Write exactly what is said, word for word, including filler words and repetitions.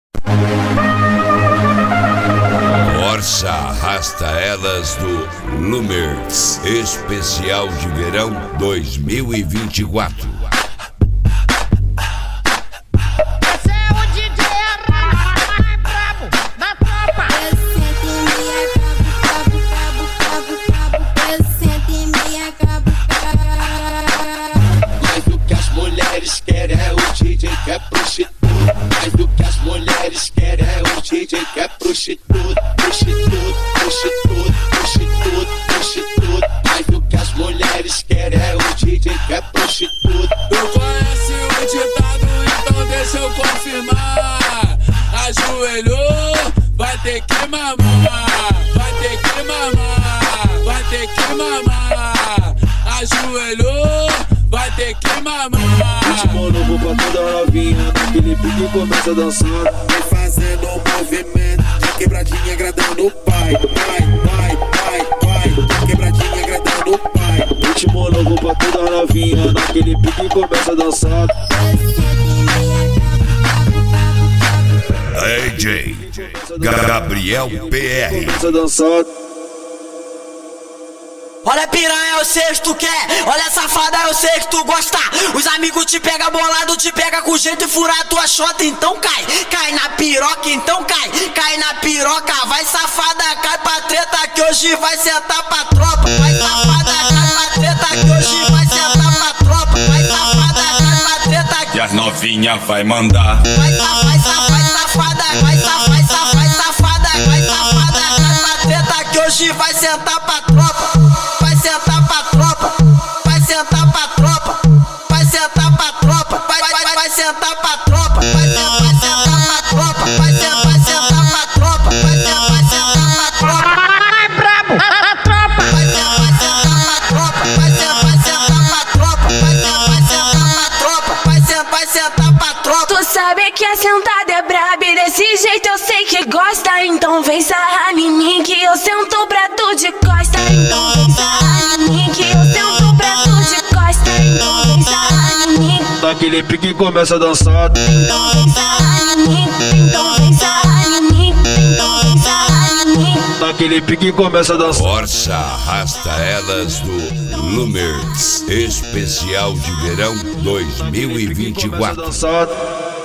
Força arrasta elas do Lumers Especial de Verão dois mil e vinte e quatro. Que é prostituta, mas o que as mulheres querem é o D J que é prostituta, prostituta, prostituta, prostituta, prostituta. Mas o que as mulheres querem é o D J que é prostituta. Tu conhece o ditado, então deixa eu confirmar. Ajoelhou, vai ter que mamar, vai ter que mamar, vai ter que mamar. Ajoelhou, vai ter que mamar. Ritmo novo pra toda novinha, naquele pique começa dançando, vem fazendo um movimento, de quebradinha agradando o pai, pai, pai, pai, pai, quebradinha agradando o pai. Ritmo novo pra toda novinha, naquele pique começa dançando. D J Gabriel P R começa dançando. Olha piranha, eu sei que tu quer. Olha safada, eu sei que tu gosta. Os amigos te pega bolado, te pega com jeito e furar tua chota. Então cai, cai na piroca, então cai. Cai na piroca, vai safada, cai pra treta que hoje vai sentar pra tropa. Vai safada, cai pra treta que hoje vai sentar pra tropa. Vai safada, cai pra treta que... E as novinha vai mandar. Vai safada, vai safada, vai safada, vai safada, vai safada, vai safada, cai pra treta que hoje vai sentar pra tropa. Vai sentar pra tropa, vai sentar pra tropa, vai sentar pra tropa, vai, vai, vai, vai sentar pra tropa, vai, vai sentar pra tropa, vai, vai sentar pra tropa, vai, vai sentar pra tropa. Ai, brabo, a tropa. Vai, vai sentar pra tropa, vai, vai sentar pra tropa, vai, vai sentar pra tropa, vai, vai sentar pra tropa. Tu sabe que a sentada é braba e desse jeito eu sei que gosta. Então vem sarrar em mim que eu sento pra tu de costa. Então vem sarrar em mim que eu sento pra tu de costa. Então vem sarrar em mim. Naquele pique começa a dançar. Então vem sarrar em mim. Então vem sarrar em mim. Então vem sarrar em mim. Naquele pique começa a dançar. Força arrasta elas do Lumers Especial de Verão dois mil e vinte e quatro. Começa a dançar.